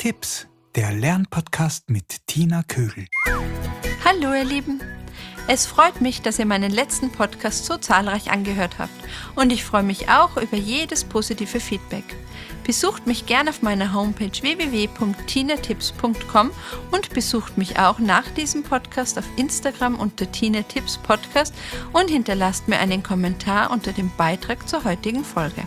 Tipps, der Lernpodcast mit Tina Kögel. Hallo ihr Lieben, es freut mich, dass ihr meinen letzten Podcast so zahlreich angehört habt und ich freue mich auch über jedes positive Feedback. Besucht mich gerne auf meiner Homepage www.tinatips.com und besucht mich auch nach diesem Podcast auf Instagram unter Tinatips Podcast und hinterlasst mir einen Kommentar unter dem Beitrag zur heutigen Folge.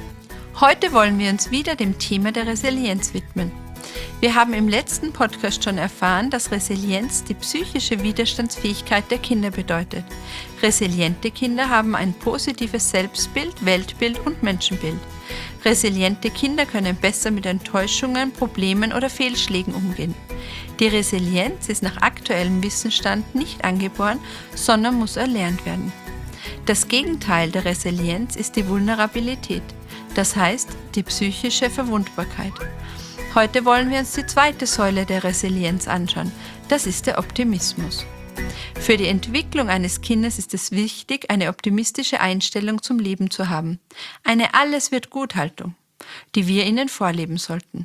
Heute wollen wir uns wieder dem Thema der Resilienz widmen. Wir haben im letzten Podcast schon erfahren, dass Resilienz die psychische Widerstandsfähigkeit der Kinder bedeutet. Resiliente Kinder haben ein positives Selbstbild, Weltbild und Menschenbild. Resiliente Kinder können besser mit Enttäuschungen, Problemen oder Fehlschlägen umgehen. Die Resilienz ist nach aktuellem Wissensstand nicht angeboren, sondern muss erlernt werden. Das Gegenteil der Resilienz ist die Vulnerabilität, das heißt die psychische Verwundbarkeit. Heute wollen wir uns die zweite Säule der Resilienz anschauen, das ist der Optimismus. Für die Entwicklung eines Kindes ist es wichtig, eine optimistische Einstellung zum Leben zu haben, eine Alles-wird-gut-Haltung, die wir ihnen vorleben sollten.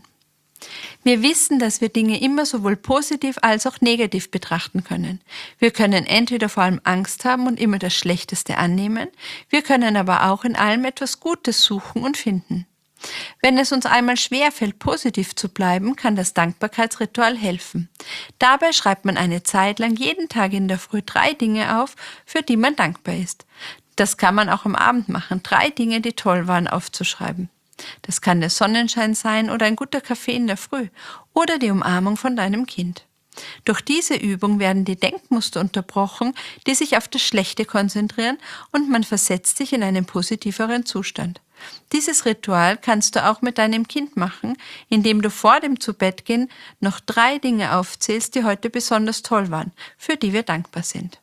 Wir wissen, dass wir Dinge immer sowohl positiv als auch negativ betrachten können. Wir können entweder vor allem Angst haben und immer das Schlechteste annehmen, wir können aber auch in allem etwas Gutes suchen und finden. Wenn es uns einmal schwerfällt, positiv zu bleiben, kann das Dankbarkeitsritual helfen. Dabei schreibt man eine Zeit lang jeden Tag in der Früh 3 Dinge auf, für die man dankbar ist. Das kann man auch am Abend machen, 3 Dinge, die toll waren, aufzuschreiben. Das kann der Sonnenschein sein oder ein guter Kaffee in der Früh oder die Umarmung von deinem Kind. Durch diese Übung werden die Denkmuster unterbrochen, die sich auf das Schlechte konzentrieren und man versetzt sich in einen positiveren Zustand. Dieses Ritual kannst du auch mit deinem Kind machen, indem du vor dem Zubettgehen noch 3 Dinge aufzählst, die heute besonders toll waren, für die wir dankbar sind.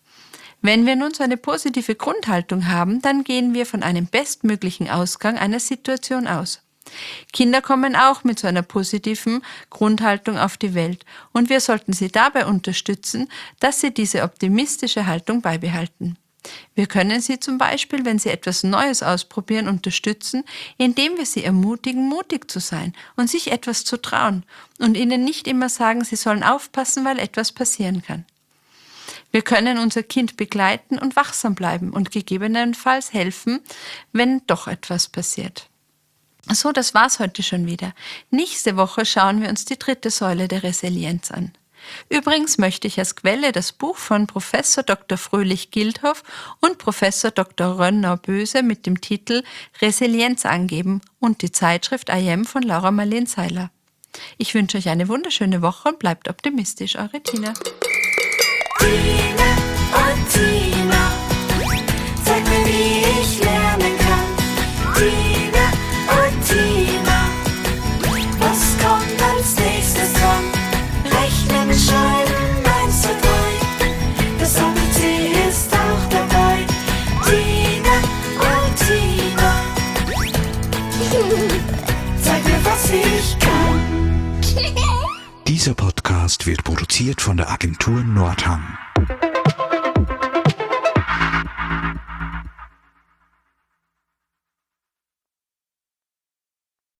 Wenn wir nun so eine positive Grundhaltung haben, dann gehen wir von einem bestmöglichen Ausgang einer Situation aus. Kinder kommen auch mit so einer positiven Grundhaltung auf die Welt und wir sollten sie dabei unterstützen, dass sie diese optimistische Haltung beibehalten. Wir können sie zum Beispiel, wenn sie etwas Neues ausprobieren, unterstützen, indem wir sie ermutigen, mutig zu sein und sich etwas zu trauen und ihnen nicht immer sagen, sie sollen aufpassen, weil etwas passieren kann. Wir können unser Kind begleiten und wachsam bleiben und gegebenenfalls helfen, wenn doch etwas passiert. So, das war's heute schon wieder. Nächste Woche schauen wir uns die dritte Säule der Resilienz an. Übrigens möchte ich als Quelle das Buch von Professor Dr. Fröhlich-Gildhoff und Professor Dr. Rönnau-Böse mit dem Titel Resilienz angeben und die Zeitschrift I Am von Laura Marleen Seiler. Ich wünsche euch eine wunderschöne Woche und bleibt optimistisch, eure Tina. Tina und Tina, zeig mir, wie ich lernen kann. Tina und Tina, was kommt als nächstes dran? Rechnen, schreiben, 1, 2, 3, das ABC ist auch dabei. Tina und Tina, zeig mir, was ich kann. Dieser Podcast wird produziert von der Agentur Nordhang.